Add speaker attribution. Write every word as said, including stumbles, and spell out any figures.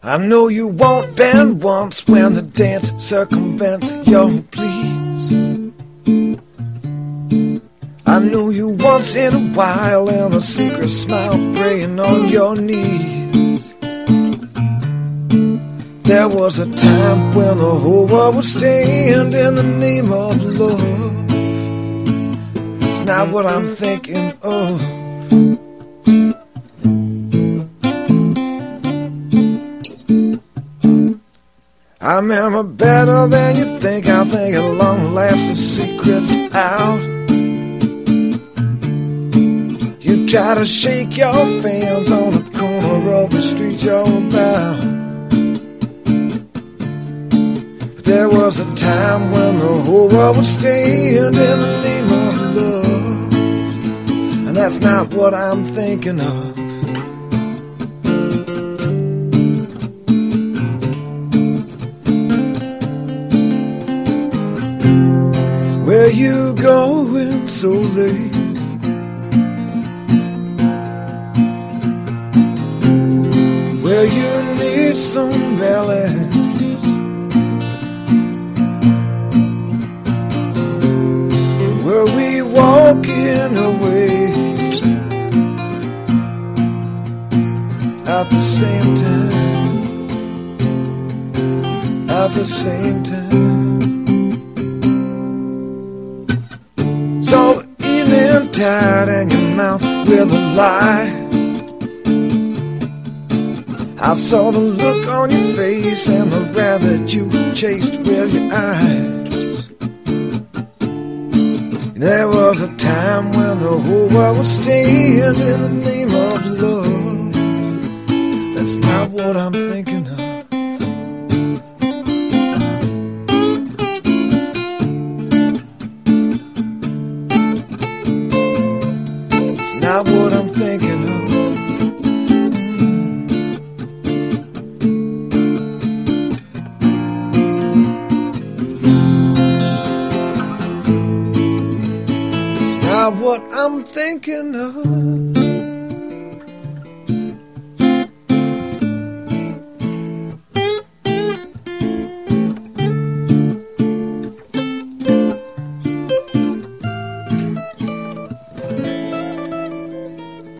Speaker 1: I know you won't bend once when the dance circumvents your pleas. I know you once in a while and a secret smile praying on your knees. There was a time when the whole world would stand in the name of love. It's not what I'm thinking of. I remember better than you think. I think at long last the secret's out. You try to shake your fans on the corner of the street you're about. But there was a time when the whole world would stand in the name of love. And that's not what I'm thinking of. Where you going so late? Where you need some balance? Where we walking away at the same time? At the same time. So the evening tide and your mouth with a lie. I saw the look on your face and the rabbit you chased with your eyes. There was a time when the whole world was stand in the name of love. That's not what I'm thinking of. Not what I'm thinking of. It's not what I'm thinking of.